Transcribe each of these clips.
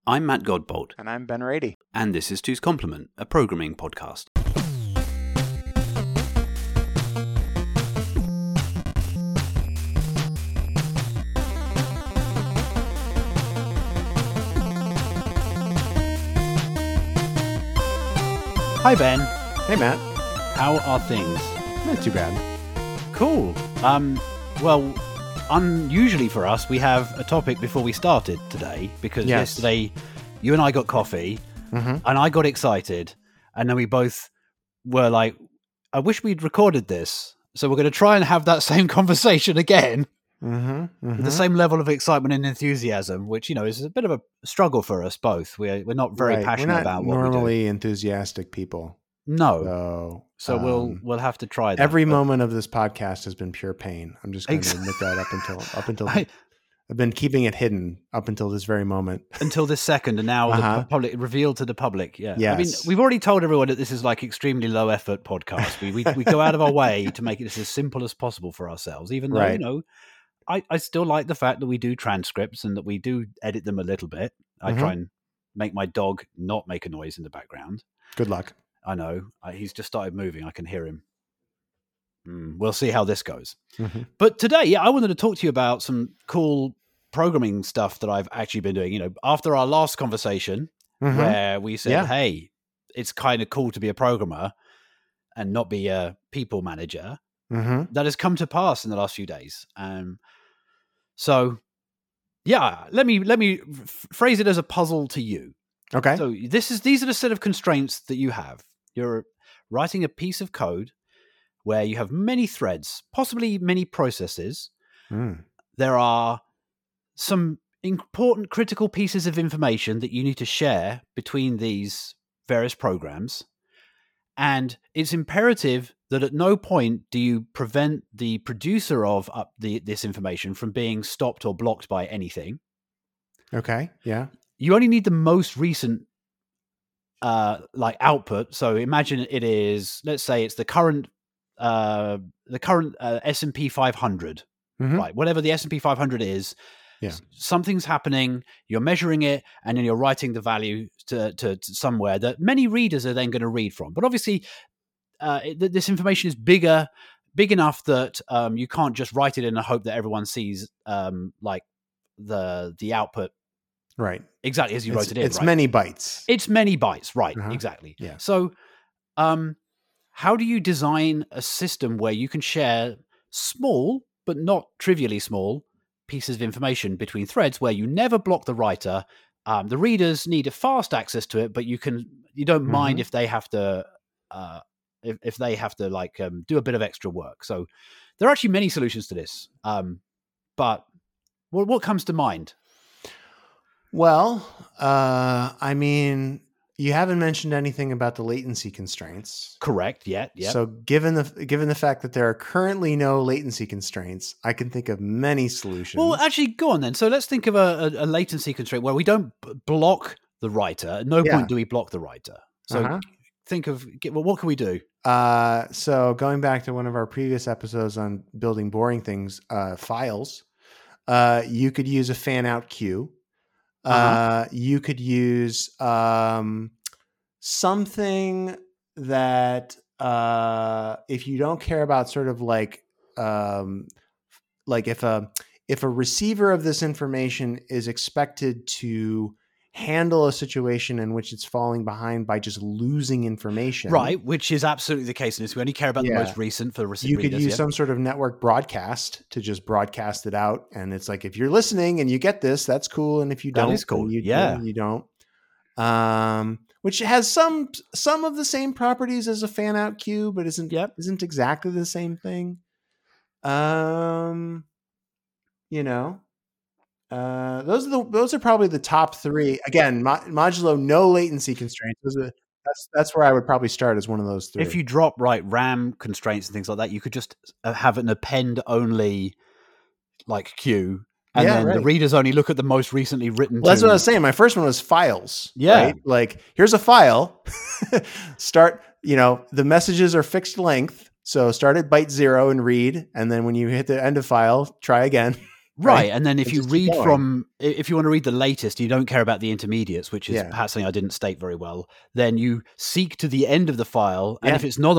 I'm Matt Godbolt. And I'm Ben Rady. And this is Two's Complement, a programming podcast. Hi, Ben. Hey, Matt. How are things? Not too bad. Cool. Well, unusually for us, we have a topic before we started today, because yesterday you and I got coffee, and I got excited, and then we both were like, I wish we'd recorded this. So we're going to try and have that same conversation again with the same level of excitement and enthusiasm, which, you know, is a bit of a struggle for us both. We're not very passionate about what we do. We're not normally enthusiastic people. No. So we'll have to try that. Every moment of this podcast has been pure pain. I'm just going to admit that up until I've been keeping it hidden up until this very moment. Until this second, and now the public revealed to the public. Yeah. Yes. I mean, we've already told everyone that this is like extremely low effort podcast. We go out of our way to make it as simple as possible for ourselves, even though, you know, I still like the fact that we do transcripts and that we do edit them a little bit. I try and make my dog not make a noise in the background. Good luck. I know. He's just started moving. I can hear him. We'll see how this goes. But today, I wanted to talk to you about some cool programming stuff that I've actually been doing. You know, after our last conversation where we said, hey, it's kind of cool to be a programmer and not be a people manager, that has come to pass in the last few days. So, let me phrase it as a puzzle to you. Okay. So these are the set of constraints that you have. You're writing a piece of code where you have many threads, possibly many processes. There are some important critical pieces of information that you need to share between these various programs. And it's imperative that at no point do you prevent the producer of this information from being stopped or blocked by anything. Okay. Yeah. You only need the most recent output. So imagine it is, let's say it's the current S&P 500, right? Whatever the S&P 500 is, something's happening, you're measuring it, and then you're writing the value to somewhere that many readers are then going to read from. But obviously, this information is big enough that you can't just write it in the hope that everyone sees the output. Right. Exactly as you wrote it in. It's many bytes. It's many bytes. Right. Exactly. Yeah. So, how do you design a system where you can share small, but not trivially small, pieces of information between threads where you never block the writer? The readers need a fast access to it, but you don't mind if they have to, if they have to do a bit of extra work. So there are actually many solutions to this. But what comes to mind? Well, I mean, you haven't mentioned anything about the latency constraints. Correct. Yeah. So given the fact that there are currently no latency constraints, I can think of many solutions. Well, actually, go on then. So let's think of a latency constraint where we don't block the writer. At no point do we block the writer. So think of, what can we do? So going back to one of our previous episodes on building boring things, files, you could use a fan out queue. You could use something that if you don't care about sort of like if a receiver of this information is expected to handle a situation in which it's falling behind by just losing information. Right, which is absolutely the case in this. We only care about the most recent for the receiver. You could use some sort of network broadcast to just broadcast it out. And it's like, if you're listening and you get this, that's cool. And if you don't, that is cool. You don't. Which has some of the same properties as a fan out queue, but isn't exactly the same thing. Those are probably the top three. Again, modulo no latency constraints. That's where I would probably start as one of those three. If you drop RAM constraints and things like that, you could just have an append only queue, and then the readers only look at the most recently written. Well, that's what I was saying. My first one was files. Yeah, right? Like, here's a file. Start. The messages are fixed length, so start at byte 0 and read, and then when you hit the end of file, try again. Right. And then if And you just keep read going. if you want to read the latest, you don't care about the intermediates, which is Yeah. perhaps something I didn't state very well, then you seek to the end of the file. And Yeah. if it's not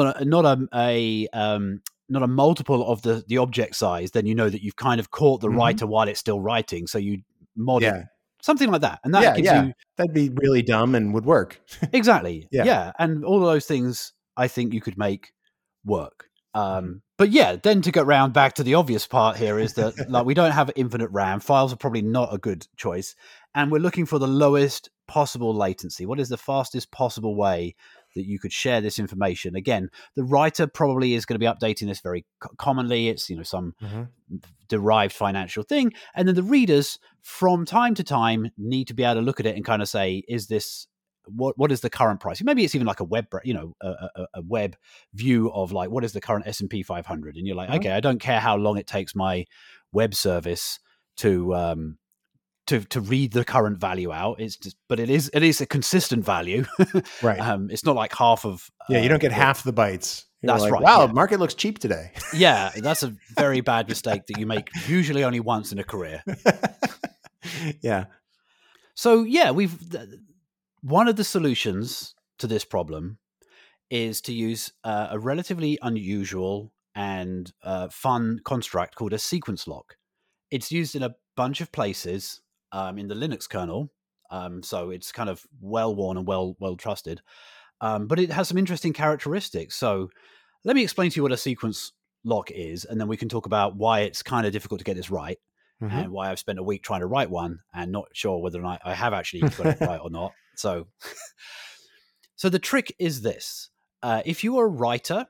a multiple of the object size, then you know that you've kind of caught the Mhm. writer while it's still writing. So you mod Yeah. it, something like that. And that gives you That'd be really dumb and would work. exactly. Yeah. Yeah. And all of those things I think you could make work. But yeah, then to get round back to the obvious part here is that like we don't have infinite RAM. Files are probably not a good choice. And we're looking for the lowest possible latency. What is the fastest possible way that you could share this information? Again, the writer probably is going to be updating this very commonly. It's, some Mhm. derived financial thing. And then the readers from time to time need to be able to look at it and kind of say, is this, what is the current price? Maybe it's even like a web, a web view of like, what is the current S&P 500? And you're like, okay, I don't care how long it takes my web service to read the current value out. It's just, but it is a consistent value. Right. It's not like half of. You don't get half the bytes. You're That's like, right, wow, yeah. market looks cheap today. Yeah, that's a very bad mistake that you make usually only once in a career. Yeah. So yeah, one of the solutions to this problem is to use a relatively unusual and fun construct called a sequence lock. It's used in a bunch of places in the Linux kernel, so it's kind of well worn and well trusted. But it has some interesting characteristics. So let me explain to you what a sequence lock is, and then we can talk about why it's kind of difficult to get this right. Mhm. And why I've spent a week trying to write one and not sure whether or not I have actually got it right or not. So the trick is this. If you are a writer,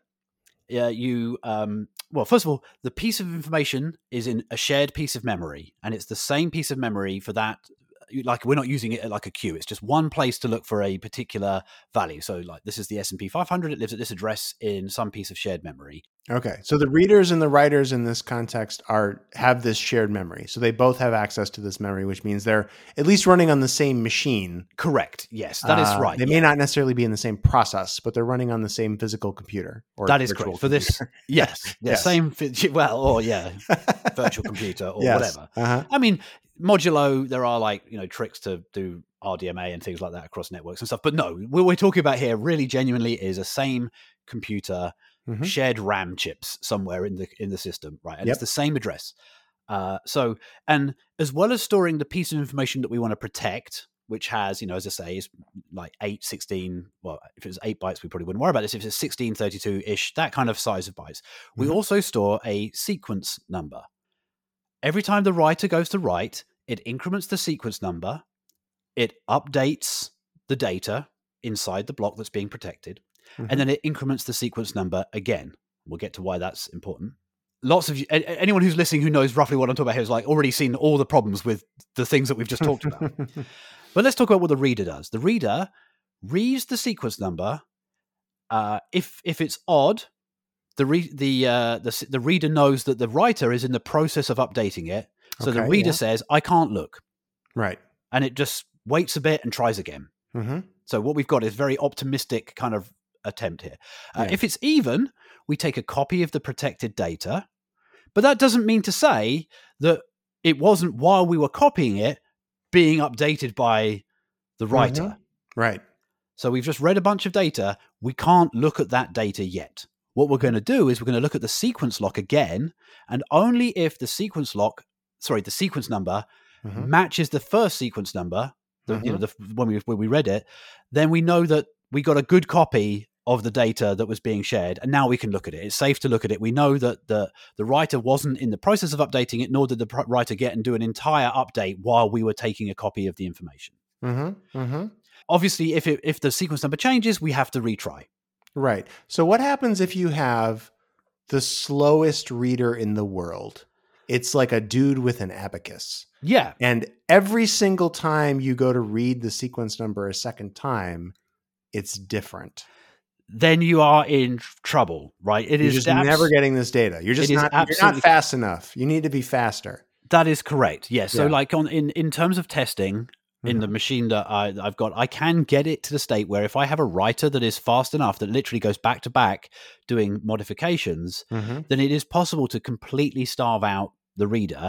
well, first of all, the piece of information is in a shared piece of memory, and it's the same piece of memory for that. Like we're not using it like a queue. It's just one place to look for a particular value. So like this is the S&P 500. It lives at this address in some piece of shared memory. Okay. So the readers and the writers in this context have this shared memory. So they both have access to this memory, which means they're at least running on the same machine. Correct. Yes, that is right. They may not necessarily be in the same process, but they're running on the same physical computer. Or that is virtual correct. For this, yes. Yes. Same, virtual computer or Yes. whatever. Uh-huh. I mean, modulo, there are like, tricks to do RDMA and things like that across networks and stuff. But no, what we're talking about here really genuinely is a same computer, Mhm. shared RAM chips somewhere in the system, right? And Yep. it's the same address. So, and as well as storing the piece of information that we want to protect, which has, as I say, is like 8, 16, well, if it was 8 bytes, we probably wouldn't worry about this. If it's 16, 32-ish, that kind of size of bytes, we Mhm. also store a sequence number. Every time the writer goes to write, it increments the sequence number, it updates the data inside the block that's being protected, and then it increments the sequence number again. We'll get to why that's important. Lots of anyone who's listening who knows roughly what I'm talking about here has like already seen all the problems with the things that we've just talked about. But let's talk about what the reader does. The reader reads the sequence number. If it's odd, the reader knows that the writer is in the process of updating it. So the Okay, reader yeah. says, "I can't look," Right. and it just waits a bit and tries again. Mm-hmm. So what we've got is very optimistic kind of attempt here. Yeah. If it's even, we take a copy of the protected data, but that doesn't mean to say that it wasn't, while we were copying it, being updated by the writer. Right. So we've just read a bunch of data. We can't look at that data yet. What we're going to do is we're going to look at the sequence lock again, and only if the sequence number Mhm. matches the first sequence number, when we read it, then we know that we got a good copy of the data that was being shared, and now we can look at it. It's safe to look at it. We know that the writer wasn't in the process of updating it, nor did the writer get and do an entire update while we were taking a copy of the information. Mm-hmm. Mm-hmm. Obviously, if the sequence number changes, we have to retry. Right. So what happens if you have the slowest reader in the world? It's like a dude with an abacus. Yeah. And every single time you go to read the sequence number a second time, it's different. Then you are in trouble, right? You're just never getting this data. You're not fast enough. You need to be faster. That is correct. Yes. So Yeah. like in terms of testing, in the machine that I've got, I can get it to the state where if I have a writer that is fast enough that literally goes back to back doing modifications, Mm-hmm. then it is possible to completely starve out the reader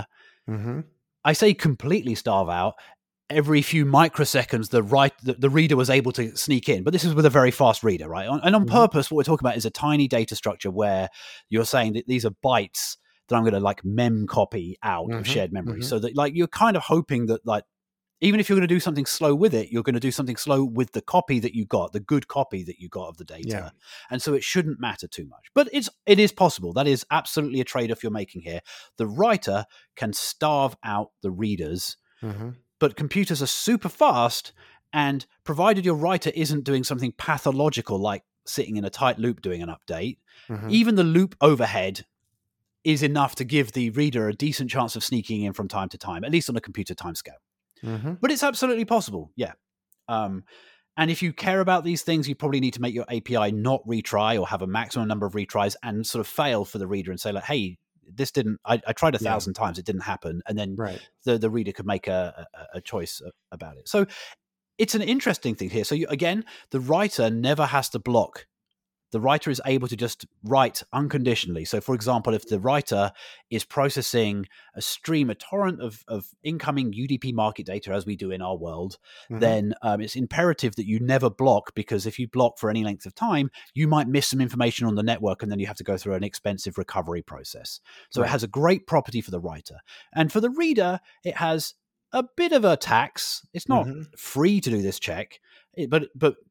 Mm-hmm. I say completely starve out. Every few microseconds, the reader was able to sneak in, but this is with a very fast reader, right? And on purpose, what we're talking about is a tiny data structure where you're saying that these are bytes that I'm going to like mem copy out of shared memory, so that like you're kind of hoping that like even if you're going to do something slow with it, you're going to do something slow with the copy that you got, the good copy that you got of the data, Yeah. and so it shouldn't matter too much. But it is possible. That is absolutely a trade-off you're making here. The writer can starve out the readers. But computers are super fast, and provided your writer isn't doing something pathological like sitting in a tight loop doing an update, even the loop overhead is enough to give the reader a decent chance of sneaking in from time to time, at least on a computer timescale. But it's absolutely possible, yeah. And if you care about these things, you probably need to make your API not retry or have a maximum number of retries and sort of fail for the reader and say like, hey, this didn't, I tried 1,000 times, it didn't happen. And then the reader could make a choice about it. So it's an interesting thing here. So again, the writer never has to block. The writer is able to just write unconditionally. So for example, if the writer is processing a torrent of incoming UDP market data as we do in our world, then it's imperative that you never block, because if you block for any length of time, you might miss some information on the network and then you have to go through an expensive recovery process. So it has a great property for the writer. And for the reader, it has a bit of a tax. It's not free to do this check, but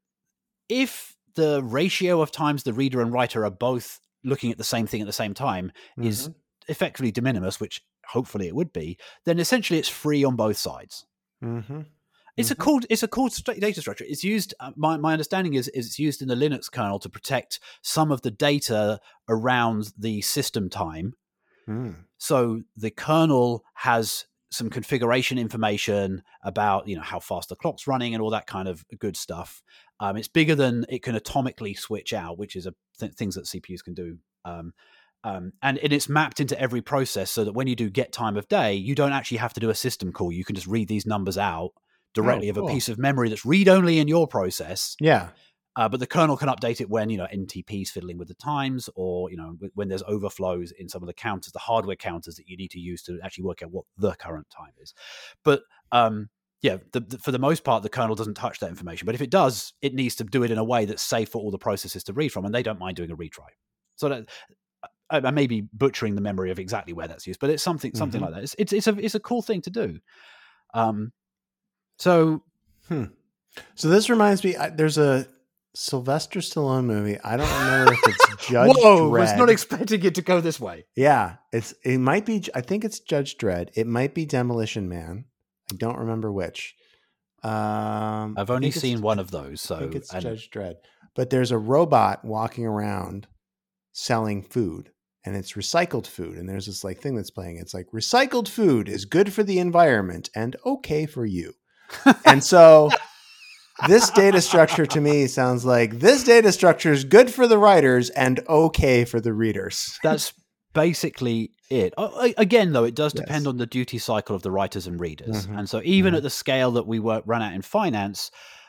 if the ratio of times the reader and writer are both looking at the same thing at the same time is effectively de minimis, which hopefully it would be, then essentially it's free on both sides. It's a cool data structure. It's used. My understanding is it's used in the Linux kernel to protect some of the data around the system time. So the kernel has some configuration information about, how fast the clock's running and all that kind of good stuff. It's bigger than it can atomically switch out, which is things that CPUs can do. And it's mapped into every process so that when you do get time of day, you don't actually have to do a system call. You can just read these numbers out directly of a piece of memory that's read-only in your process. Yeah. But the kernel can update it when, NTP is fiddling with the times, or, when there's overflows in some of the counters, the hardware counters that you need to use to actually work out what the current time is. But, for the most part, the kernel doesn't touch that information. But if it does, it needs to do it in a way that's safe for all the processes to read from, and they don't mind doing a retry. So that I may be butchering the memory of exactly where that's used, but it's something like that. It's a cool thing to do. So this reminds me. There's a Sylvester Stallone movie. I don't remember if it's Judge Whoa, Dredd. I was not expecting it to go this way. Yeah, it might be. I think it's Judge Dredd. It might be Demolition Man. I don't remember which. I've only seen one of those, so I think it's Judge Dredd. But there's a robot walking around selling food, and it's recycled food. And there's this thing that's playing. It's like, recycled food is good for the environment and okay for you. And so this data structure to me sounds like this data structure is good for the writers and okay for the readers. That's basically it. Again, though, it does depend on the duty cycle of the writers and readers. And so even at the scale that we run at in finance,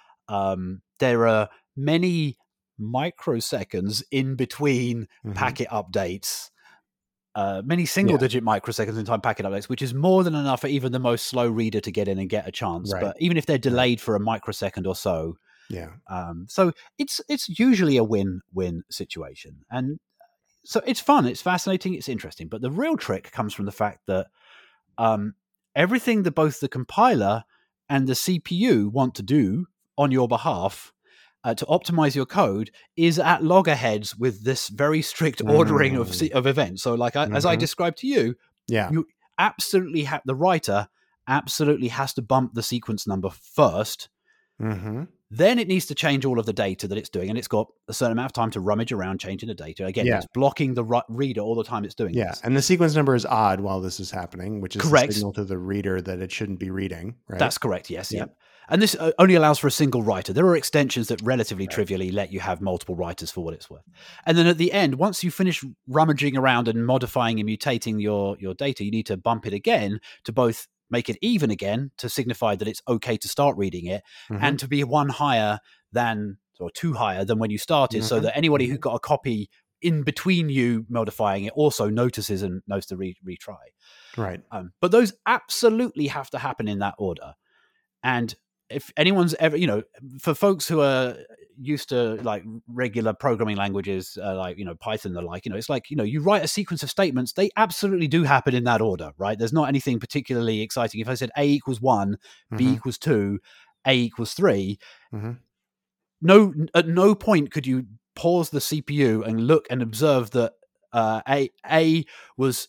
there are many microseconds in between packet updates, many single-digit microseconds in time packet updates, which is more than enough for even the most slow reader to get in and get a chance. Right. But even if they're delayed for a microsecond or so, so it's usually a win-win situation. And so it's fun, it's fascinating, it's interesting. But the real trick comes from the fact that everything that both the compiler and the CPU want to do on your behalf to optimize your code is at loggerheads with this very strict ordering of events. So like as I described to you, you absolutely the writer absolutely has to bump the sequence number first. Then it needs to change all of the data that it's doing, and it's got a certain amount of time to rummage around changing the data. Again, it's blocking the reader all the time it's doing this. And the sequence number is odd while this is happening, which is correct. A signal to the reader that it shouldn't be reading. Right? That's correct, yes. Yep. And this only allows for a single writer. There are extensions that relatively trivially let you have multiple writers for what it's worth. And then at the end, once you finish rummaging around and modifying and mutating your data, you need to bump it again to both make it even again to signify that it's okay to start reading it, and to be one higher than, or two higher than when you started, so that anybody who got a copy in between you modifying it also notices and knows to retry. Right. But those absolutely have to happen in that order. And if anyone's ever, for folks who are used to like regular programming languages, like, Python, the like, it's like, you write a sequence of statements, they absolutely do happen in that order, right? There's not anything particularly exciting. If I said A equals 1, B equals 2, A equals 3, at no point could you pause the CPU and look and observe that A was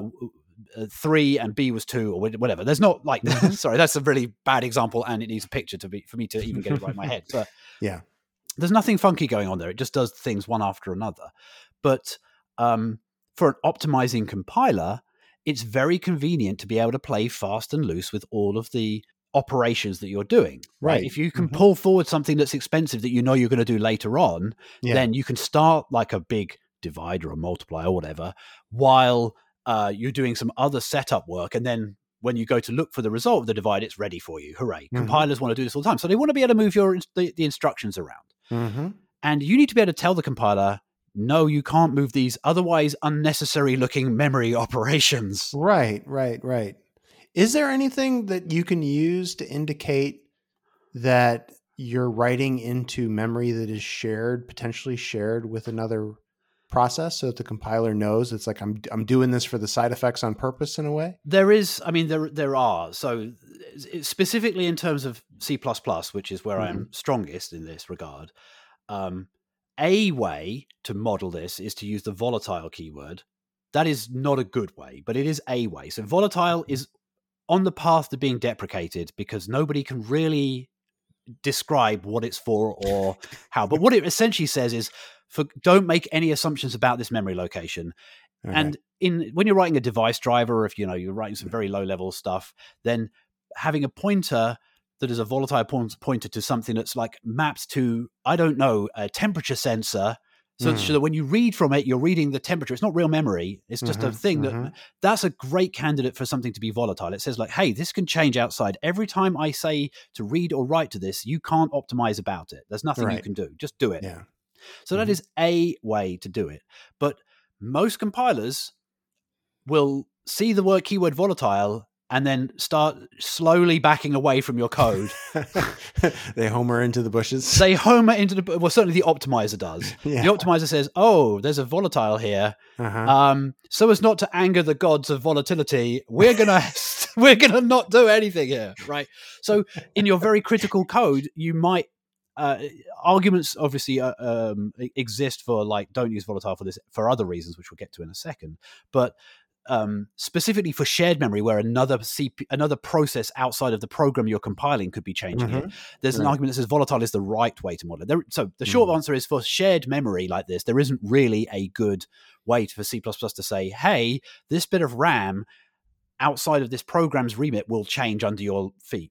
3 and B was 2 or whatever. There's not like, sorry, that's a really bad example, and it needs a picture for me to even get it right in my head. But yeah, there's nothing funky going on there. It just does things one after another. But for an optimizing compiler, it's very convenient to be able to play fast and loose with all of the operations that you're doing. Right. If you can pull forward something that's expensive that you're going to do later on, then you can start like a big divide or a multiply or whatever, while you're doing some other setup work. And then when you go to look for the result of the divide, it's ready for you. Hooray. Compilers want to do this all the time. So they want to be able to move the instructions around. And you need to be able to tell the compiler, no, you can't move these otherwise unnecessary looking memory operations. Right. Is there anything that you can use to indicate that you're writing into memory that is potentially shared with another process, so that the compiler knows it's like I'm doing this for the side effects on purpose in a way? There is. I mean, there are. So specifically in terms of C++, which is where I am strongest in this regard, a way to model this is to use the volatile keyword. That is not a good way, but it is a way. So volatile is on the path to being deprecated because nobody can really describe what it's for or how. But what it essentially says is, don't make any assumptions about this memory location. Okay. And when you're writing a device driver, or if you're writing some very low level stuff, then having a pointer that is a volatile pointer to something that's like mapped to, I don't know, a temperature sensor, so that when you read from it, you're reading the temperature. It's not real memory. It's just a thing that's a great candidate for something to be volatile. It says like, hey, this can change outside. Every time I say to read or write to this, you can't optimize about it. There's nothing you can do. Just do it. Yeah. So that is a way to do it. But most compilers will see the word keyword volatile and then start slowly backing away from your code. They homer into the bushes. They homer into well, certainly the optimizer does. Yeah. The optimizer says, oh, there's a volatile here. So as not to anger the gods of volatility, we're gonna not do anything here, right? So in your very critical code, you might arguments obviously exist for like, don't use volatile for this for other reasons, which we'll get to in a second. But specifically for shared memory, where another process outside of the program you're compiling could be changing it, there's an argument that says volatile is the right way to model it. So the short answer is, for shared memory like this, there isn't really a good way for C++ to say, hey, this bit of RAM outside of this program's remit will change under your feet.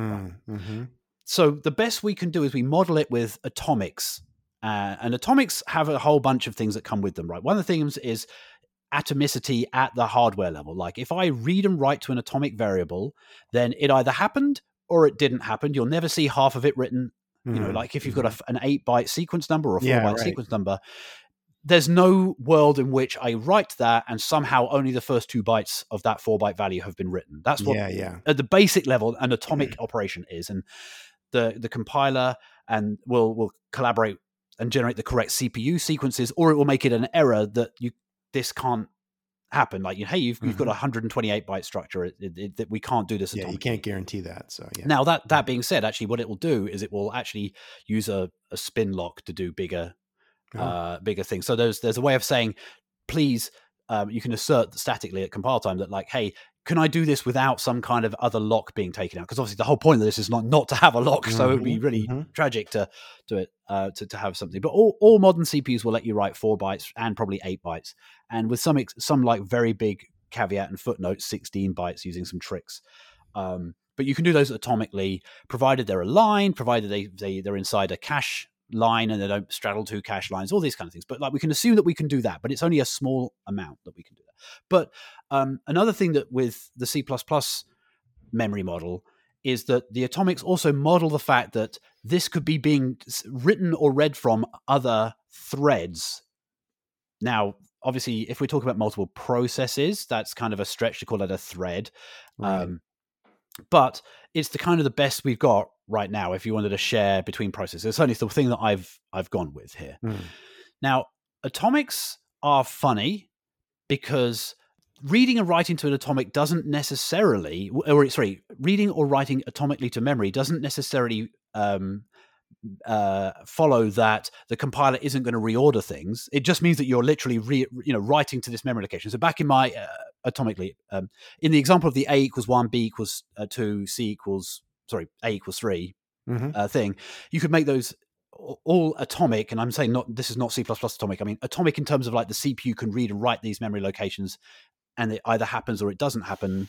So the best we can do is we model it with atomics. And atomics have a whole bunch of things that come with them, right? One of the things is atomicity at the hardware level. Like if I read and write to an atomic variable, then it either happened or it didn't happen. You'll never see half of it written. Like if you've got an 8-byte sequence number or a 4-byte sequence number, there's no world in which I write that and somehow only the first 2 bytes of that 4-byte value have been written. That's what at the basic level an atomic operation is. And the compiler and will collaborate and generate the correct CPU sequences, or it will make it an error that this can't happen. Like, hey, you've got a 128-byte structure that we can't do this. Yeah, you can't guarantee that. So now that being said, actually, what it will do is it will actually use a spin lock to do bigger things. So there's a way of saying, please, you can assert statically at compile time that like, hey, can I do this without some kind of other lock being taken out? Because obviously the whole point of this is not to have a lock, so it would be really tragic to have something. But all modern CPUs will let you write 4 bytes and probably 8 bytes, and with some like very big caveat and footnote, 16 bytes using some tricks. But you can do those atomically, provided they're aligned, provided they're inside a cache line and they don't straddle 2 cache lines, all these kind of things. But like we can assume that we can do that, but it's only a small amount that we can do that. But another thing that with the C++ memory model is that the atomics also model the fact that this could be being written or read from other threads. Now, obviously, if we talk about multiple processes, that's kind of a stretch to call it a thread. Right. But it's the kind of the best we've got right now if you wanted to share between processes. It's certainly the thing that I've gone with here. Now, atomics are funny because reading and writing to an atomic doesn't necessarily, reading or writing atomically to memory doesn't necessarily follow that the compiler isn't going to reorder things. It just means that you're literally writing to this memory location. So back in my atomically, in the example of the A equals 1, B equals 2, A equals 3 thing, you could make those all atomic. And I'm saying this is not C++ atomic. I mean atomic in terms of like the CPU can read and write these memory locations, and it either happens or it doesn't happen.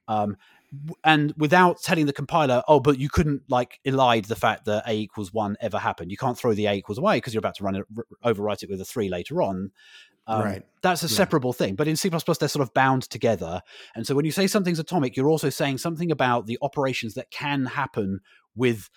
And without telling the compiler, but you couldn't like elide the fact that A equals 1 ever happened. You can't throw the A equals away because you're about to overwrite it with a 3 later on. Right. That's a separable thing. But in C++, they're sort of bound together. And so when you say something's atomic, you're also saying something about the operations that can happen with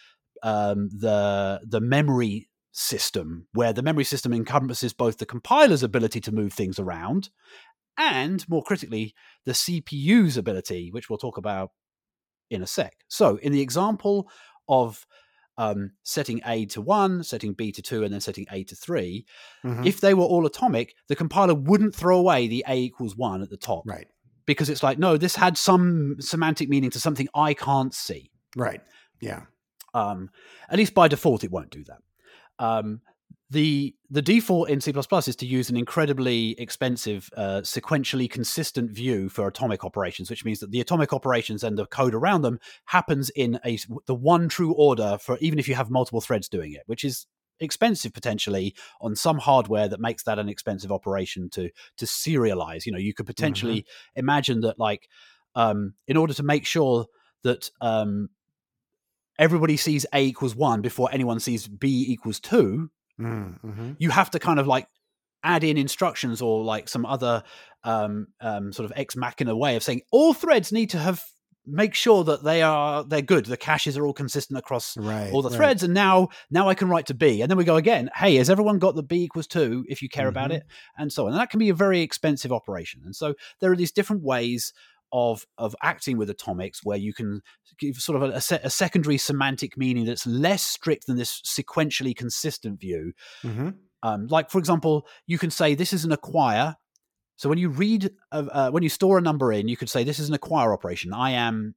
the memory system, where the memory system encompasses both the compiler's ability to move things around and, more critically, the CPU's ability, which we'll talk about in a sec. So in the example of setting A to 1, setting B to 2, and then setting A to 3, if they were all atomic, the compiler wouldn't throw away the A equals 1 at the top. Right. Because it's like, no, this had some semantic meaning to something I can't see. Right. Yeah. At least by default, it won't do that. The default in C++ is to use an incredibly expensive, sequentially consistent view for atomic operations, which means that the atomic operations and the code around them happens in the one true order for even if you have multiple threads doing it, which is expensive potentially on some hardware that makes that an expensive operation to serialize. You could potentially imagine that, like, in order to make sure that everybody sees A equals 1 before anyone sees B equals 2, you have to kind of like add in instructions or like some other sort of ex machina way of saying all threads need to make sure that they're good. The caches are all consistent across all the threads. And now I can write to B. And then we go again, hey, has everyone got the B equals 2 if you care about it? And so on. And that can be a very expensive operation. And so there are these different ways of acting with atomics where you can give sort of a secondary semantic meaning that's less strict than this sequentially consistent view. Like, for example, you can say this is an acquire. So when you read, when you store a number in, you could say this is an acquire operation. I am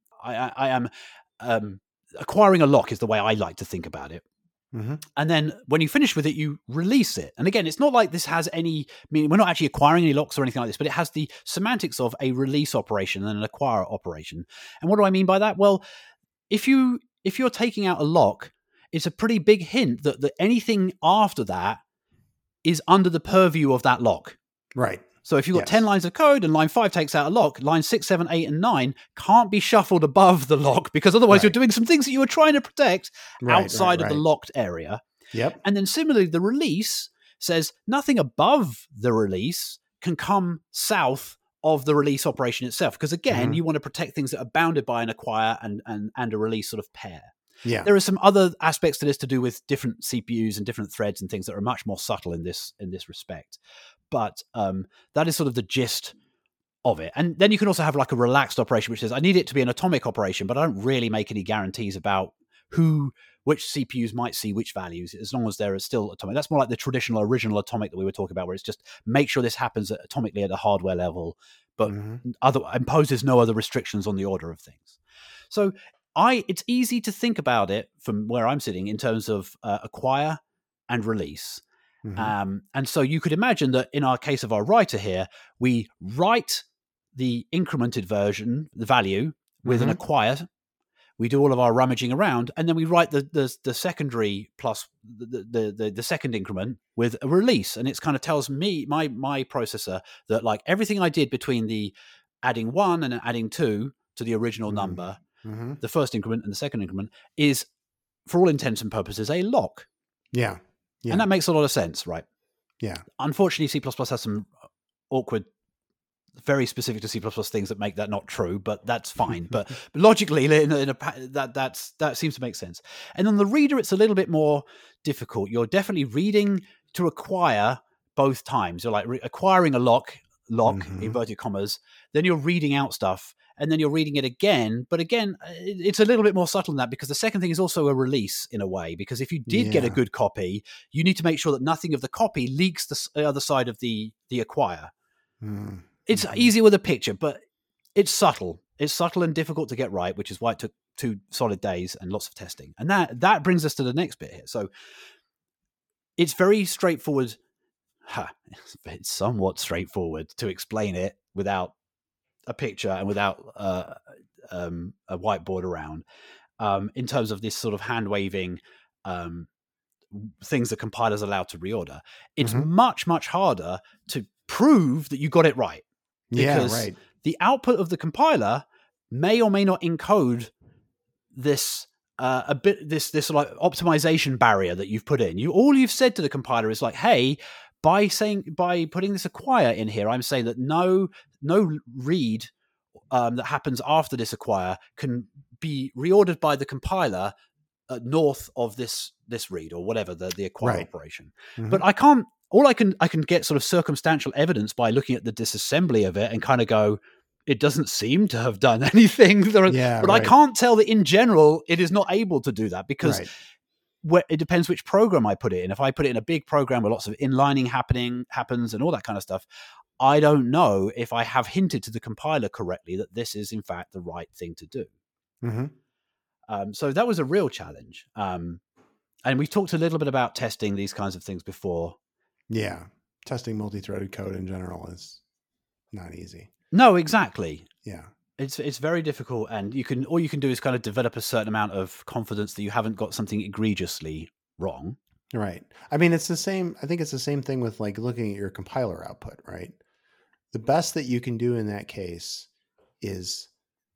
acquiring a lock is the way I like to think about it. And then when you finish with it, you release it. And again, it's not like this has any meaning. We're not actually acquiring any locks or anything like this, but it has the semantics of a release operation and an acquire operation. And what do I mean by that? Well, if you're taking out a lock, it's a pretty big hint that anything after that is under the purview of that lock. Right. So if you've got 10 lines of code and line 5 takes out a lock, line 6, 7, 8, and 9 can't be shuffled above the lock because otherwise you're doing some things that you were trying to protect outside of the locked area. Yep. And then similarly, the release says nothing above the release can come south of the release operation itself. Because again, you want to protect things that are bounded by an acquire and a release sort of pair. Yeah. There are some other aspects to this to do with different CPUs and different threads and things that are much more subtle in this respect. But that is sort of the gist of it. And then you can also have like a relaxed operation, which says, I need it to be an atomic operation, but I don't really make any guarantees about which CPUs might see which values, as long as they're still atomic. That's more like the traditional original atomic that we were talking about, where it's just make sure this happens atomically at a hardware level, but imposes no other restrictions on the order of things. So it's easy to think about it from where I'm sitting in terms of acquire and release. And so you could imagine that in our case of our writer here, we write the incremented version, the value, with an acquire. We do all of our rummaging around, and then we write the secondary plus the second increment with a release. And it kind of tells me, my processor, that like everything I did between the adding 1 and adding 2 to the original number, the first increment and the second increment, is, for all intents and purposes, a lock. Yeah. Yeah. And that makes a lot of sense, right? Yeah. Unfortunately, C++ has some awkward, very specific to C++ things that make that not true, but that's fine. but logically, that seems to make sense. And on the reader, it's a little bit more difficult. You're definitely reading to acquire, both times. You're like acquiring a lock, Mhm. inverted commas, then you're reading out stuff, and then you're reading it again. But again, it's a little bit more subtle than that, because the second thing is also a release in a way, because if you did get a Yeah. good copy, you need to make sure that nothing of the copy leaks the other side of the acquire. Mm. It's Mhm. easy with a picture, but it's subtle. It's subtle and difficult to get right, which is why it took 2 solid days and lots of testing. And that brings us to the next bit here. So it's very straightforward. It's somewhat straightforward to explain it without a picture and without a whiteboard around, in terms of this sort of hand waving things that compilers are allowed to reorder. It's Mhm. much, much harder to prove that you got it right, Yeah, because right. the output of the compiler may or may not encode this this like optimization barrier that you've put in. All you've said to the compiler is like, hey, by putting this acquire in here, I'm saying that no read that happens after this acquire can be reordered by the compiler north of this read, or whatever the acquire Right. operation. Mhm. But I can't. All I can get sort of circumstantial evidence by looking at the disassembly of it and kind of go, it doesn't seem to have done anything. Yeah, But I right. can't tell that in general it is not able to do that, because Right. it depends which program I put it in. If I put it in a big program where lots of inlining happens and all that kind of stuff, I don't know if I have hinted to the compiler correctly that this is in fact the right thing to do. Mhm. So that was a real challenge. And we've talked a little bit about testing these kinds of things before. Yeah. Testing multi-threaded code in general is not easy. No, exactly. Yeah. It's very difficult, and all you can do is kind of develop a certain amount of confidence that you haven't got something egregiously wrong. Right. I mean, it's the same. I think it's the same thing with like looking at your compiler output, right? The best that you can do in that case is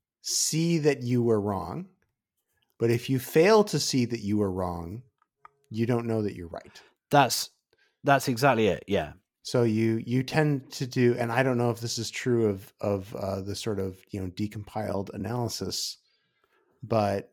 see that you were wrong. But if you fail to see that you were wrong, you don't know that you're right. That's exactly it. Yeah. So you tend to do, and I don't know if this is true of the sort of decompiled analysis, but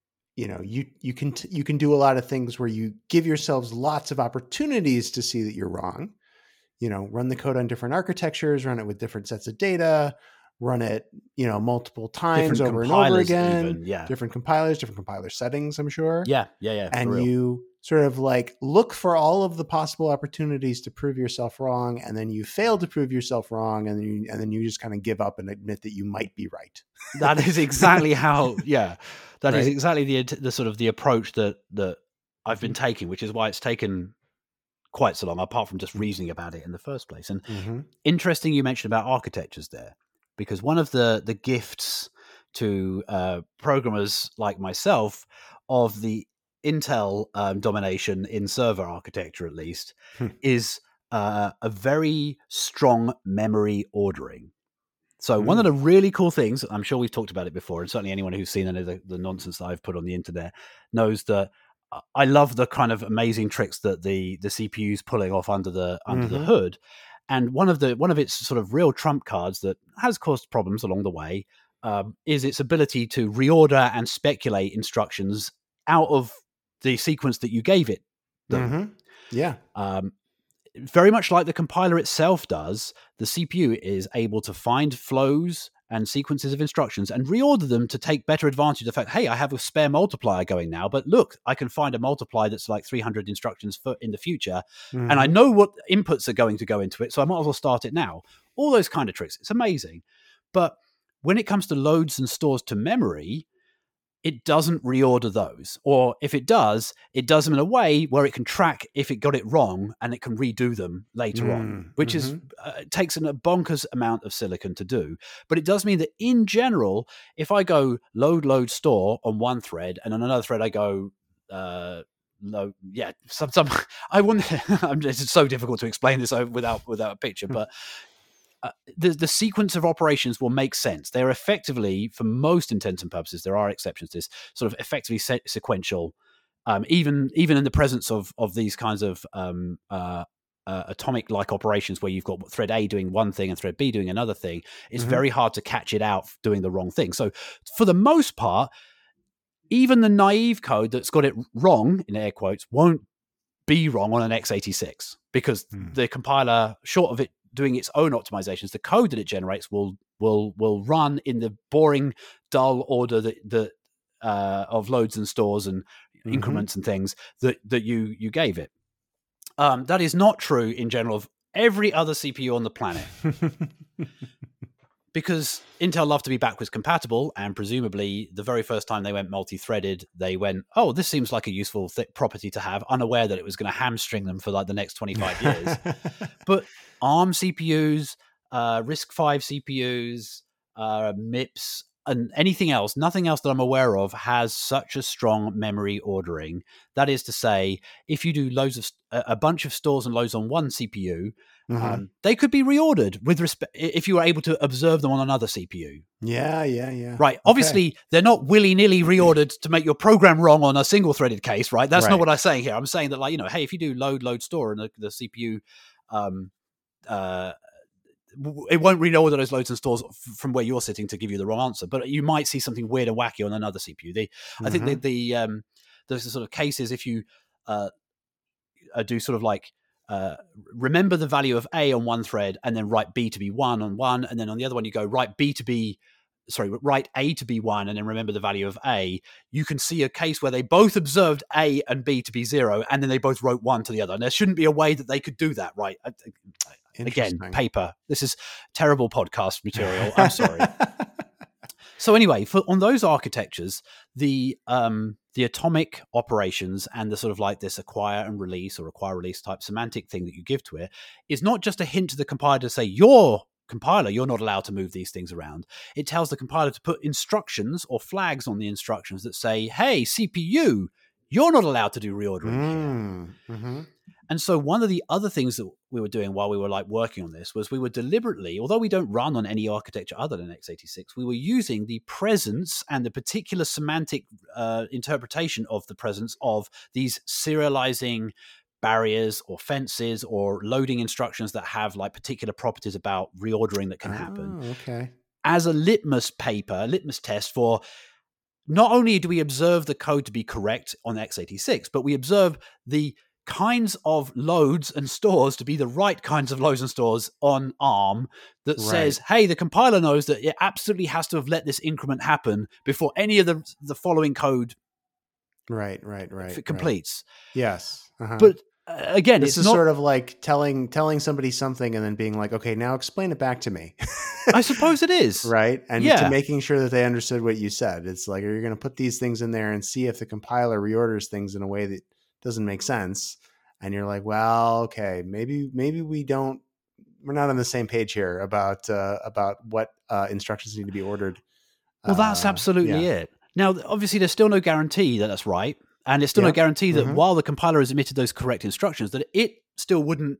you can do a lot of things where you give yourselves lots of opportunities to see that you're wrong. Run the code on different architectures, run it with different sets of data, run it multiple times Different over and over compilers again. even, yeah. Different compilers, different compiler settings, I'm sure. Yeah. And for real. you sort of like look for all of the possible opportunities to prove yourself wrong, and then you fail to prove yourself wrong, and then you just kind of give up and admit that you might be right. That is exactly how. Yeah, that is Right? exactly the sort of the approach that I've been taking, which is why it's taken quite so long, apart from just reasoning about it in the first place. And Mhm. interesting you mentioned about architectures there, because one of the gifts to programmers like myself of the Intel domination in server architecture, at least, is a very strong memory ordering. So one of the really cool things, I'm sure we've talked about it before, and certainly anyone who's seen any of the nonsense that I've put on the internet knows that I love the kind of amazing tricks that the CPU is pulling off under the hood. And one of its sort of real trump cards that has caused problems along the way is its ability to reorder and speculate instructions out of the sequence that you gave it them. Mhm. Yeah. Very much like the compiler itself does, the CPU is able to find flows and sequences of instructions and reorder them to take better advantage of the fact, hey, I have a spare multiplier going now, but look, I can find a multiply that's like 300 instructions in the future, and I know what inputs are going to go into it, so I might as well start it now. All those kind of tricks. It's amazing. But when it comes to loads and stores to memory, it doesn't reorder those. Or if it does them in a way where it can track if it got it wrong and it can redo them later on, which is takes a bonkers amount of silicon to do. But it does mean that in general, if I go load, store on one thread, and on another thread I go load, some I wouldn't. It's so difficult to explain this without a picture, but the sequence of operations will make sense. They're effectively, for most intents and purposes, there are exceptions to this, sort of effectively sequential, even in the presence of these kinds of atomic-like operations where you've got thread A doing one thing and thread B doing another thing. It's very hard to catch it out doing the wrong thing. So for the most part, even the naive code that's got it wrong, in air quotes, won't be wrong on an x86 because the compiler, short of it doing its own optimizations, the code that it generates will run in the boring, dull order that of loads and stores and increments and things that you gave it. That is not true in general of every other CPU on the planet. Because Intel love to be backwards compatible, and presumably the very first time they went multi-threaded, they went, oh, this seems like a useful property to have, unaware that it was going to hamstring them for like the next 25 years. But ARM CPUs, RISC-V CPUs, MIPS, and anything else, nothing else that I'm aware of has such a strong memory ordering. That is to say, if you do a bunch of stores and loads on one CPU, they could be reordered with respect if you were able to observe them on another CPU. Yeah. Right. Obviously, they're not willy-nilly reordered to make your program wrong on a single-threaded case, right? That's not what I'm saying here. I'm saying that, like, hey, if you do load, store, and the CPU, it won't reorder those loads and stores from where you're sitting to give you the wrong answer. But you might see something weird and wacky on another CPU. I think there's the sort of cases if you do sort of like, remember the value of A on one thread and then write B to be 1 on one, and then on the other one you go write A to be 1 and then remember the value of A. You can see a case where they both observed A and B to be 0 and then they both wrote 1 to the other, and there shouldn't be a way that they could do that, right? Again, paper. This is terrible podcast material. I'm sorry. So anyway, on those architectures, the atomic operations and the sort of like this acquire and release or acquire release type semantic thing that you give to it is not just a hint to the compiler to say, your compiler, you're not allowed to move these things around. It tells the compiler to put instructions or flags on the instructions that say, hey, CPU, you're not allowed to do reordering here. And so one of the other things that we were doing while we were like working on this was we were deliberately, although we don't run on any architecture other than x86, we were using the presence and the particular semantic interpretation of the presence of these serializing barriers or fences or loading instructions that have like particular properties about reordering that can happen. As a litmus test for not only do we observe the code to be correct on x86, but we observe the kinds of loads and stores to be the right kinds of loads and stores on ARM that says, hey, the compiler knows that it absolutely has to have let this increment happen before any of the following code completes. Yes. But again, this is sort of like telling somebody something and then being like, okay, now explain it back to me. I suppose it is. Right. And to making sure that they understood what you said. It's like, are you going to put these things in there and see if the compiler reorders things in a way that doesn't make sense? And you're like, well, okay, maybe we're not on the same page here about what instructions need to be ordered. Well, that's absolutely it. Now, obviously, there's still no guarantee that that's right. And there's still no guarantee that while the compiler has emitted those correct instructions, that it still wouldn't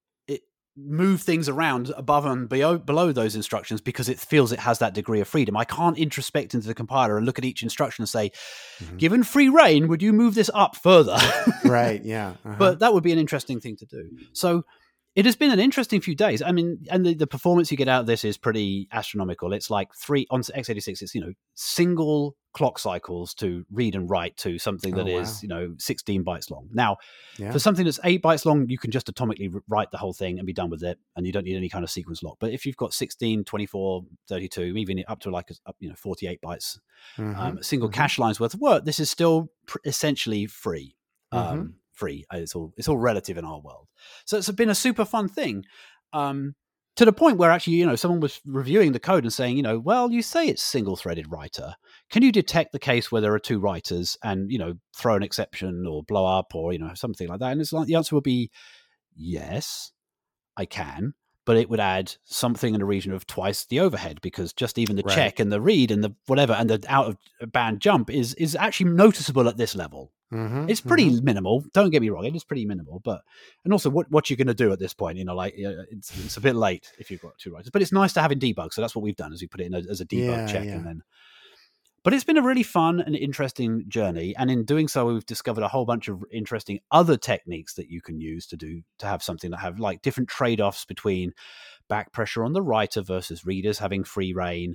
move things around above and below those instructions because it feels it has that degree of freedom. I can't introspect into the compiler and look at each instruction and say, given free reign, would you move this up further? Right, yeah. But that would be an interesting thing to do. So it has been an interesting few days. I mean, and the performance you get out of this is pretty astronomical. It's like on x86, it's, single clock cycles to read and write to something that is 16 bytes long. Now, for something that's 8 bytes long, you can just atomically write the whole thing and be done with it, and you don't need any kind of sequence lock. But if you've got 16, 24, 32, even up to like 48 bytes, single cache lines worth of work, this is still essentially free. Free. It's all relative in our world. So it's been a super fun thing. To the point where actually, someone was reviewing the code and saying, well, you say it's single-threaded writer. Can you detect the case where there are two writers and, throw an exception or blow up or, something like that? And it's like the answer would be yes, I can, but it would add something in the region of twice the overhead because just even the check and the read and the whatever and the out of band jump is actually noticeable at this level. It's pretty minimal. Don't get me wrong; it is pretty minimal. But and also, what you're going to do at this point? It's a bit late if you've got two writers. But it's nice to have in debug. So that's what we've done: is we put it in as a debug check, and then. But it's been a really fun and interesting journey, and in doing so, we've discovered a whole bunch of interesting other techniques that you can use to have something that have like different trade-offs between back pressure on the writer versus readers having free reign.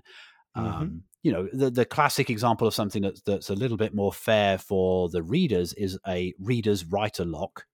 The classic example of something that's a little bit more fair for the readers is a reader's writer lock.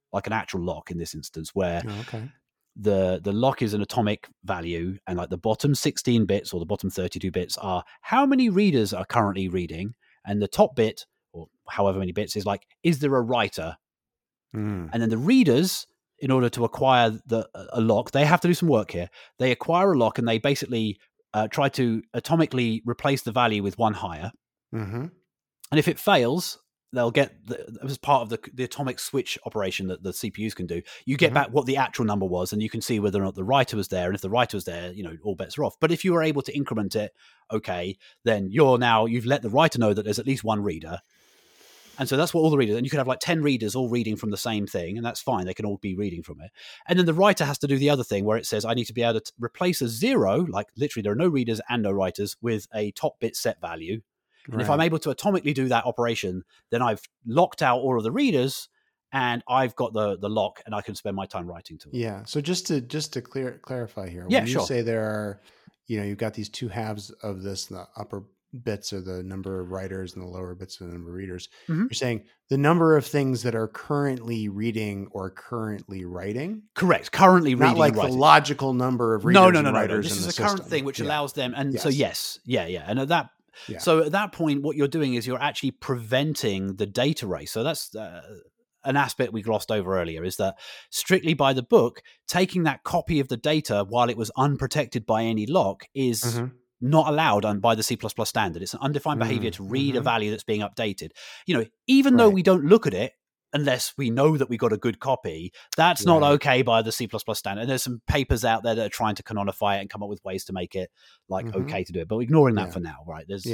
like an actual lock in this instance, where Oh, okay. the lock is an atomic value, and like the bottom 16 bits or the bottom 32 bits are how many readers are currently reading, and the top bit, or however many bits, is like, is there a writer? Mm. And then the readers, in order to acquire a lock, they have to do some work here. They acquire a lock and they basically try to atomically replace the value with one higher. Mm-hmm. And if it fails, they'll get, as part of the atomic switch operation that the CPUs can do, you get back what the actual number was, and you can see whether or not the writer was there. And if the writer was there, all bets are off. But if you were able to increment it, okay, then you've let the writer know that there's at least one reader. And so that's what all the readers, and you could have like 10 readers all reading from the same thing, and that's fine. They can all be reading from it. And then the writer has to do the other thing where it says, I need to be able to replace a 0, like literally there are no readers and no writers, with a top bit set value. And if I'm able to atomically do that operation, then I've locked out all of the readers, and I've got the lock, and I can spend my time writing to it. Yeah. So just to clarify here, Yeah, when you sure. say there are, you've got these two halves of this, the upper bits are the number of writers and the lower bits are the number of readers. Mm-hmm. You're saying the number of things that are currently reading or currently writing? Correct. Currently Not reading like and writing. the logical number of readers and writers This in is the a system. current thing which allows them. And Yes. so, yes. Yeah. And at that, so at that point, what you're doing is you're actually preventing the data race. So that's an aspect we glossed over earlier, is that strictly by the book, taking that copy of the data while it was unprotected by any lock is not allowed by the C++ standard. It's an undefined behavior to read a value that's being updated. Even though we don't look at it, unless we know that we got a good copy, that's not okay by the C++ standard. And there's some papers out there that are trying to canonify it and come up with ways to make it okay to do it. But ignoring that for now, right? There's,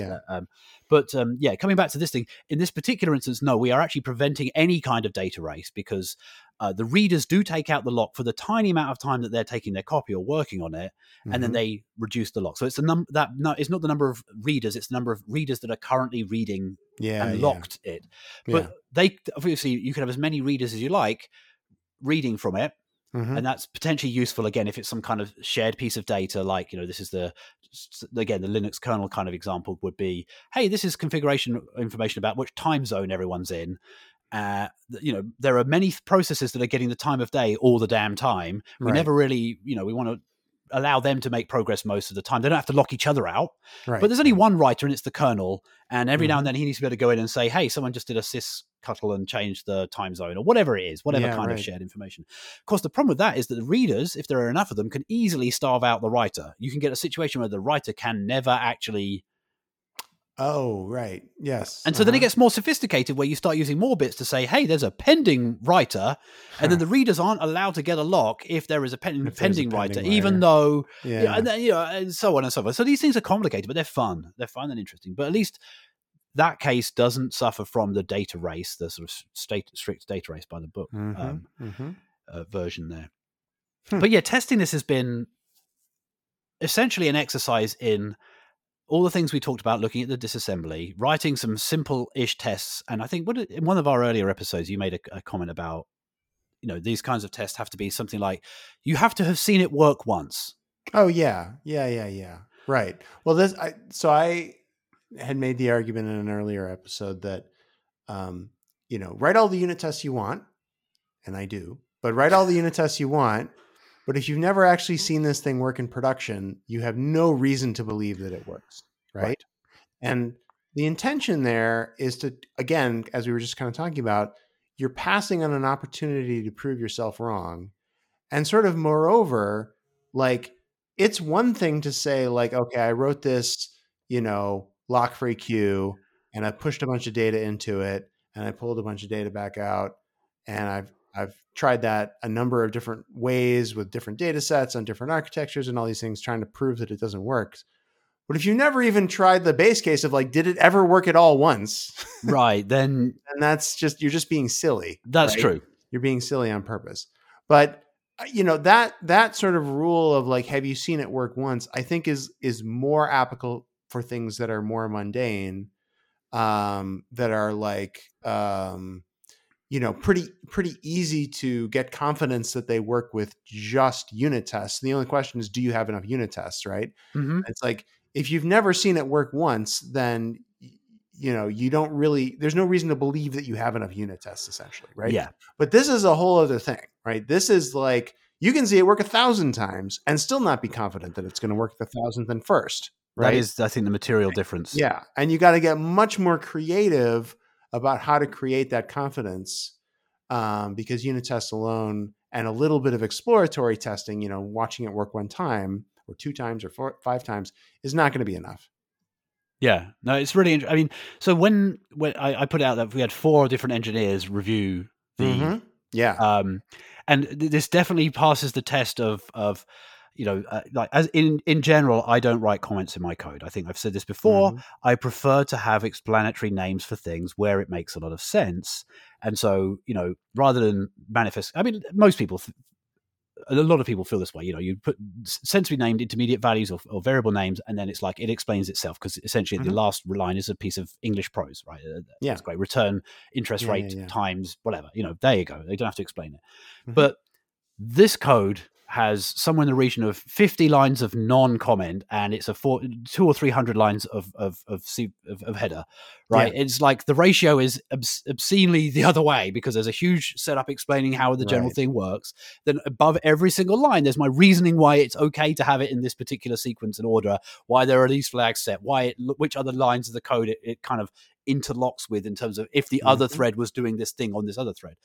coming back to this thing, in this particular instance, no, we are actually preventing any kind of data race, because the readers do take out the lock for the tiny amount of time that they're taking their copy or working on it, and then they reduce the lock. So it's it's not the number of readers, it's the number of readers that are currently reading and locked it. But they obviously, you can have as many readers as you like reading from it, and that's potentially useful again if it's some kind of shared piece of data. Like, this is the Linux kernel kind of example would be, hey, this is configuration information about which time zone everyone's in. There are many processes that are getting the time of day all the damn time. We never really, we want to allow them to make progress most of the time. They don't have to lock each other out. But there's only one writer, and it's the kernel. And every now and then he needs to be able to go in and say, hey, someone just did a sysctl and changed the time zone, or whatever it is, whatever kind of shared information. Of course, the problem with that is that the readers, if there are enough of them, can easily starve out the writer. You can get a situation where the writer can never actually... Oh, right. Yes. And so then it gets more sophisticated, where you start using more bits to say, hey, there's a pending writer, and then the readers aren't allowed to get a lock if there is a pending writer, even though, and so on and so forth. So these things are complicated, but they're fun. They're fun and interesting. But at least that case doesn't suffer from the data race, the sort of strict data race by the book version there. But yeah, testing this has been essentially an exercise in all the things we talked about, looking at the disassembly, writing some simple-ish tests. And I think in one of our earlier episodes, you made a comment about, these kinds of tests have to be something like, you have to have seen it work once. Oh, yeah. Right. Well, I had made the argument in an earlier episode that, write all the unit tests you want, and I do, but write all the unit tests you want. But if you've never actually seen this thing work in production, you have no reason to believe that it works, right? And the intention there is to, again, as we were just kind of talking about, you're passing on an opportunity to prove yourself wrong. And sort of moreover, like, it's one thing to say, like, okay, I wrote this, lock-free queue, and I pushed a bunch of data into it, and I pulled a bunch of data back out, and I've tried that a number of different ways with different data sets on different architectures and all these things, trying to prove that it doesn't work. But if you never even tried the base case of, like, did it ever work at all once? Right. Then and you're just being silly. That's true. You're being silly on purpose. But that sort of rule of, like, have you seen it work once, I think is more applicable for things that are more mundane, that are like, pretty easy to get confidence that they work with just unit tests. The only question is, do you have enough unit tests, right? It's like, if you've never seen it work once, then you don't really, there's no reason to believe that you have enough unit tests essentially, right? Yeah. But this is a whole other thing, right? This is like, you can see it work 1,000 times and still not be confident that it's going to work the 1,000th and first, right? That is, I think, the material difference. Yeah. And you got to get much more creative about how to create that confidence, because unit tests alone and a little bit of exploratory testing, watching it work one time or 2 times or 5 times is not going to be enough. Yeah, no, it's really interesting. I mean, so when I put out that we had 4 different engineers review the, and this definitely passes the test of like, as in general, I don't write comments in my code. I think I've said this before. I prefer to have explanatory names for things where it makes a lot of sense. And so, rather than manifest, I mean, most people, a lot of people feel this way. You put sensibly named intermediate values or variable names, and then it's like it explains itself, because essentially the last line is a piece of English prose, right? That's great. Return interest rate times whatever. There you go. They don't have to explain it. But this code has somewhere in the region of 50 lines of non-comment, and it's 200 or 300 lines of header, right? It's like the ratio is obscenely the other way, because there's a huge setup explaining how the general thing works. Then above every single line, there's my reasoning why it's okay to have it in this particular sequence and order, why there are these flags set, which other lines of the code it kind of interlocks with in terms of if the other thread was doing this thing on this other thread.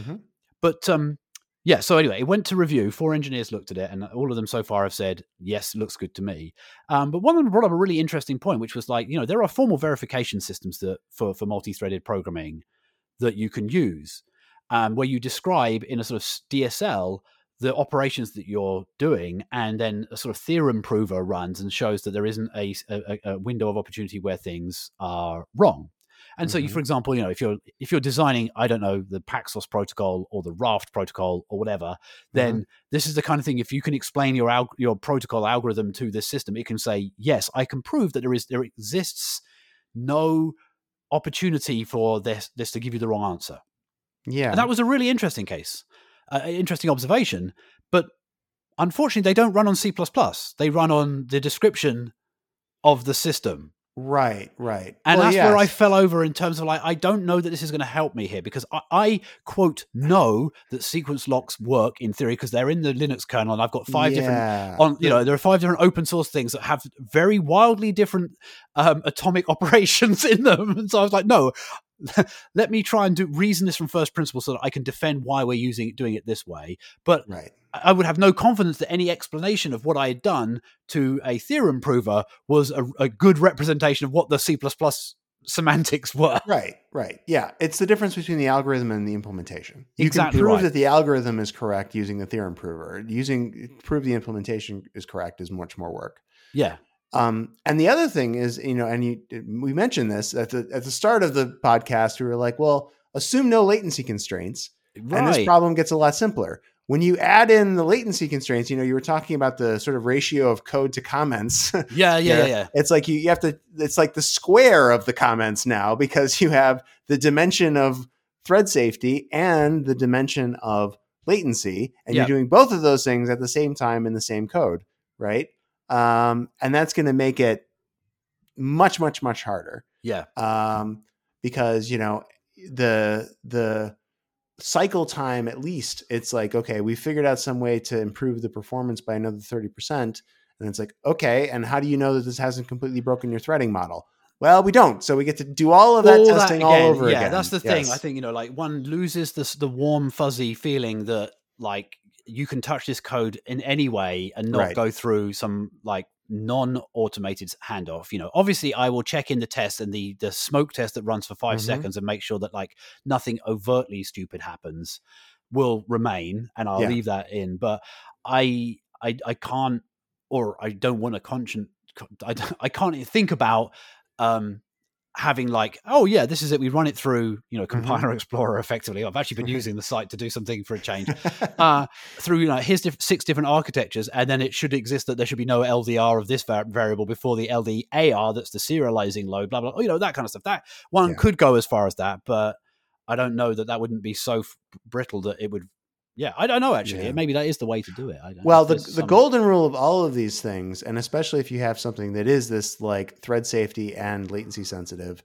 But yeah, so anyway, it went to review. 4 engineers looked at it, and all of them so far have said, yes, looks good to me. But one of them brought up a really interesting point, which was like, there are formal verification systems that for multi-threaded programming that you can use, where you describe in a sort of DSL the operations that you're doing, and then a sort of theorem prover runs and shows that there isn't a window of opportunity where things are wrong. And so, you, for example, if you're designing, I don't know, the Paxos protocol or the Raft protocol or whatever, then this is the kind of thing. If you can explain your protocol algorithm to this system, it can say, yes, I can prove that there exists no opportunity for this to give you the wrong answer. Yeah, and that was a really interesting case, interesting observation. But unfortunately, they don't run on C++. They run on the description of the system. Right. And that's where I fell over in terms of like, I don't know that this is going to help me here, because I quote, know that sequence locks work in theory because they're in the Linux kernel, and I've got 5 different, there are 5 different open source things that have very wildly different atomic operations in them. And so I was like, no, let me try and reason this from first principles so that I can defend why we're doing it this way. But I would have no confidence that any explanation of what I had done to a theorem prover was a good representation of what the C++ semantics were. Right. Yeah. It's the difference between the algorithm and the implementation. You exactly can prove that the algorithm is correct using the theorem prover. Prove the implementation is correct is much more work. Yeah. And the other thing is, we mentioned this at the start of the podcast. We were like, well, assume no latency constraints, and this problem gets a lot simpler. When you add in the latency constraints, you were talking about the sort of ratio of code to comments. Yeah. It's like you have to. It's like the square of the comments now, because you have the dimension of thread safety and the dimension of latency, and you're doing both of those things at the same time in the same code, right? And that's going to make it much, much, much harder. Yeah. Because the cycle time, at least, it's like, okay, we figured out some way to improve the performance by another 30%. And it's like, okay, and how do you know that this hasn't completely broken your threading model? Well, we don't. So we get to do all of that testing all over again. Yeah, that's the thing. I think, like, one loses the warm, fuzzy feeling that, like, you can touch this code in any way and not go through some, like, non-automated handoff. Obviously I will check in the test and the smoke test that runs for 5 seconds and make sure that, like, nothing overtly stupid happens will remain, and I'll leave that in. But I can't, or I don't want to I can't think about having, like, oh yeah, this is it, we run it through Compiler Explorer effectively. I've actually been using the site to do something for a change through here's 6 different architectures, and then it should exist that there should be no LDR of this variable before the LDAR, that's the serializing load, blah blah, that kind of stuff. That one could go as far as that, but I don't know that wouldn't be so brittle that it would. I don't know, actually. Maybe that is the way to do it. Well, the golden rule of all of these things, and especially if you have something that is this, like, thread safety and latency sensitive,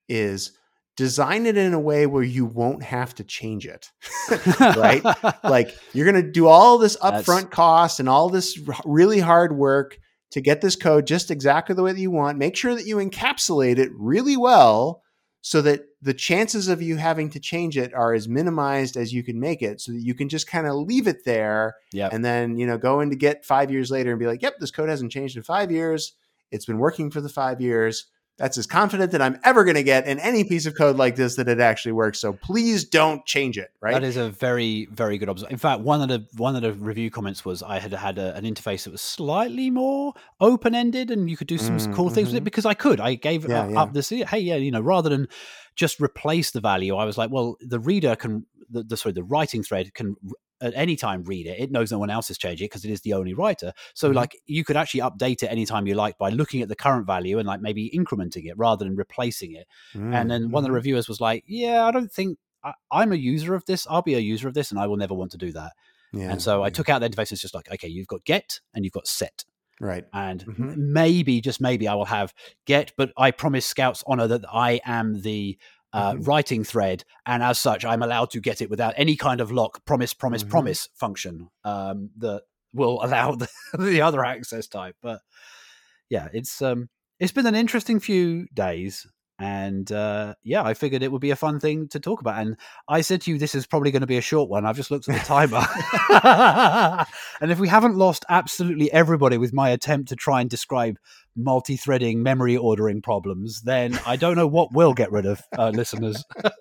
is design it in a way where you won't have to change it, right? Like you're going to do all this upfront cost and all this really hard work to get this code just exactly the way that you want. Make sure that you encapsulate it really well so that the chances of you having to change it are as minimized as you can make it, so that you can just kind of leave it there. Yep. And then, go in to get 5 years later and be like, yep, this code hasn't changed in 5 years. It's been working for the 5 years. That's as confident that I'm ever going to get in any piece of code like this that it actually works. So please don't change it. Right. That is a very, very good observation. In fact, one of the review comments was I had an interface that was slightly more open-ended, and you could do some cool things with it, because I could. I gave up this. Hey, rather than just replace the value, I was like, well, the reader can. The writing thread can at any time read it. It knows no one else is changing it because it is the only writer. So like you could actually update it anytime you like by looking at the current value and like maybe incrementing it rather than replacing it. And then one of the reviewers was like, yeah, I don't think I'm a user of this. I'll be a user of this and I will never want to do that. Yeah, and so I took out the interface. It's just like, okay, you've got get and you've got set. Right. And maybe, just maybe, I will have get, but I promise Scout's honor that I am the writing thread, and as such, I'm allowed to get it without any kind of lock promise function that will allow the other access type. But yeah, it's been an interesting few days, and I figured it would be a fun thing to talk about. And I said to you, this is probably going to be a short one. I've just looked at the timer, and if we haven't lost absolutely everybody with my attempt to try and describe multi-threading memory ordering problems, then I don't know what will get rid of listeners.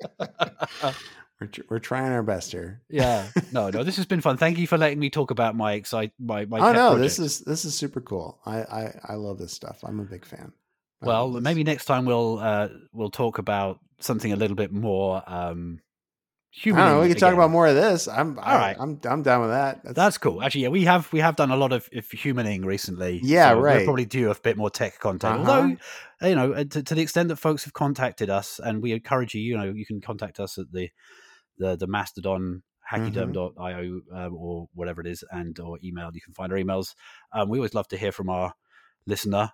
We're trying our best here. Yeah, no, this has been fun. Thank you for letting me talk about my tech project. This is super cool. I love this stuff. I'm a big fan. Well, maybe next time we'll talk about something a little bit more human. I don't know, we can talk about more of this. I'm down with that. That's cool. Actually, yeah, we have done a lot of humaning recently. Yeah, so right. We're probably due a bit more tech content. Although, to the extent that folks have contacted us, and we encourage you, you can contact us at the Mastodon hackyderm.io or whatever it is, or email. You can find our emails. We always love to hear from our listener.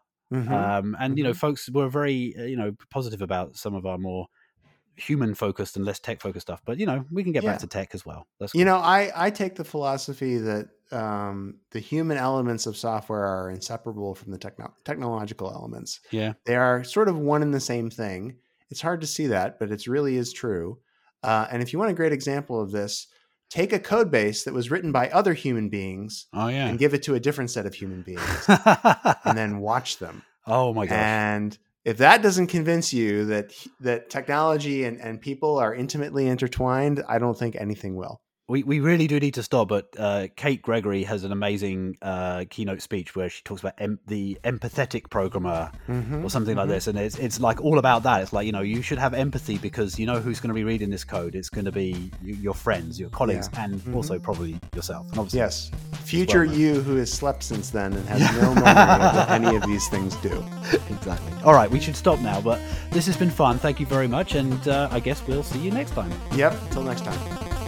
Folks were very positive about some of our more human focused and less tech focused stuff, but we can get back to tech as well. That's cool. I take the philosophy that the human elements of software are inseparable from the technological elements. Yeah, they are sort of one and the same thing. It's hard to see that, but it really is true. And if you want a great example of this, take a code base that was written by other human beings and give it to a different set of human beings and then watch them. Oh my gosh. And if that doesn't convince you that technology and people are intimately intertwined, I don't think anything will. We really do need to stop, but Kate Gregory has an amazing keynote speech where she talks about the empathetic programmer or something like this, and it's like all about that. It's like, you should have empathy because who's going to be reading this code. It's going to be your friends, your colleagues, and also probably yourself. And obviously, yes, future you who has slept since then and has no memory of what any of these things do. Exactly. All right, we should stop now, but this has been fun. Thank you very much, and I guess we'll see you next time. Yep, till next time.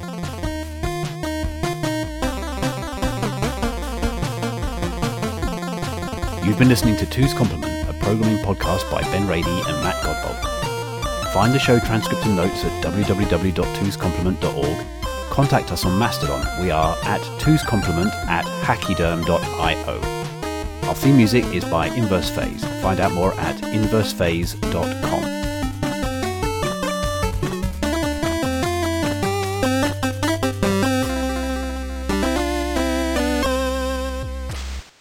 You've been listening to Two's Complement, a programming podcast by Ben Rady and Matt Godbolt. Find the show transcript and notes at www.twoscomplement.org. Contact us on Mastodon. We are at twoscomplement@hackyderm.io. Our theme music is by Inverse Phase. Find out more at inversephase.com.